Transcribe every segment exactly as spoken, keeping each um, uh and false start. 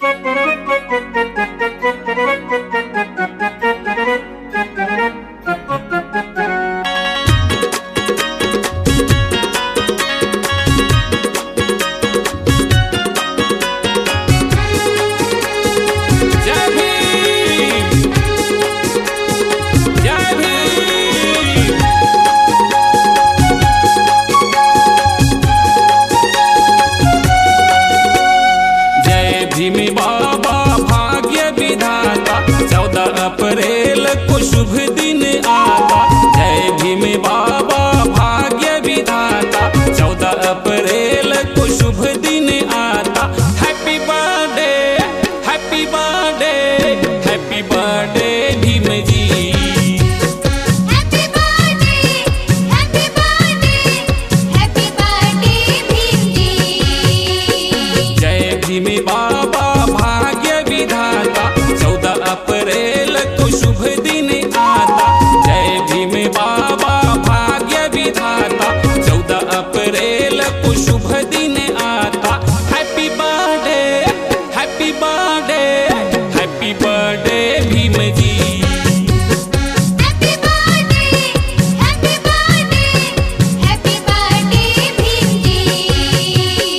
अप्रैल को शुभ दिन आता, जय भीम बाबा भाग्य विधाता। चौदह अप्रैल को शुभ दिन आता। Happy birthday, happy birthday, happy birthday Bhim ji. Happy birthday, happy birthday, happy birthday Bhim ji. जय भीम बाबा भाग्य विधाता। चौदह अप्रैल को शुभ दिन आता, जय भीम बाबा भाग्य विधाता। चौदह अप्रैल को शुभ दिन आता। Happy birthday, happy birthday, happy birthday Bhim ji. Happy birthday, happy birthday, happy birthday Bhim ji.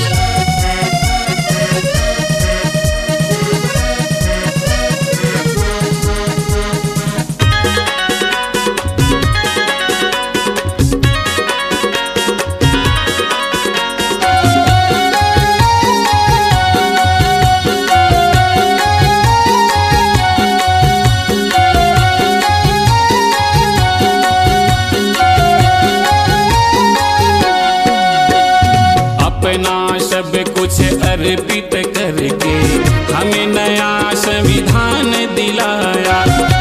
अपना सब कुछ अर्पित करके हमें नया संविधान दिलाया।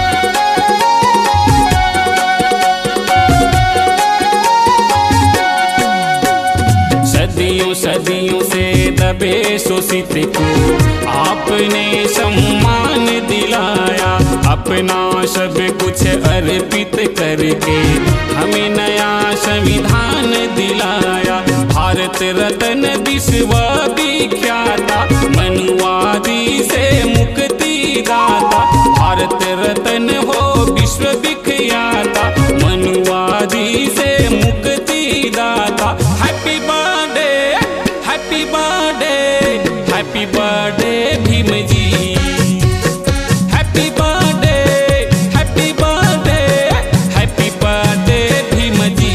सदियों सदियों से दबे शोषित को आपने सम्मान दिलाया। अपना सब कुछ अर्पित करके हमें नया संविधान दिलाया। भारत रत्न विश्व विख्याता, मनुवादी से मुक्ति दाता। भारत रत्न हो विश्व विख्याता, मनुवादी से मुक्ति दाता। Happy birthday, happy birthday, happy birthday Bhim ji. Happy birthday, happy birthday, happy birthday Bhim ji.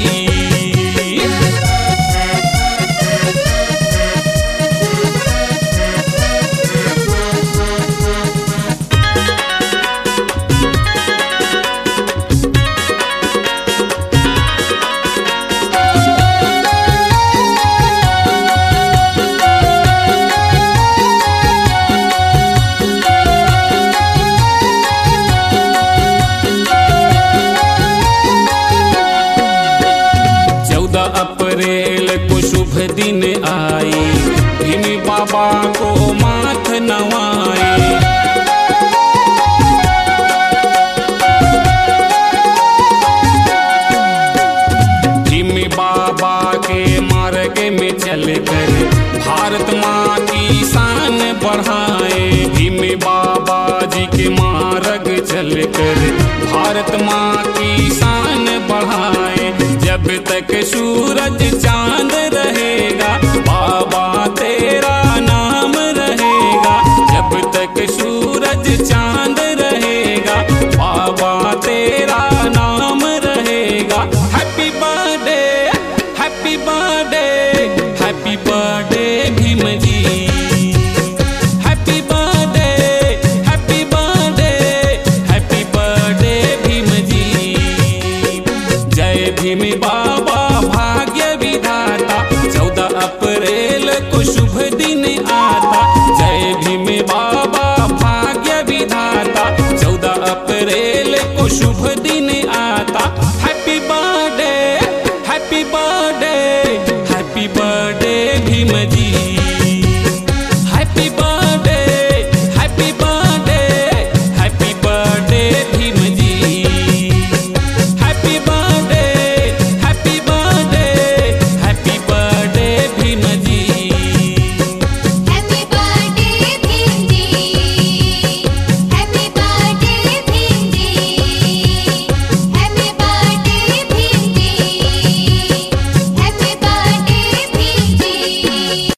चौदह अप्रैल को शुभ दिन आए, भीम बाबा को माथ नवाए। भीम बाबा के मार्ग में चलकर भारत माँ की शान बढ़ाए। भीम बाबा जी के मार्ग चलकर भारत माँ की शान बढ़ाए। जब तक सूरज चांद रहेगा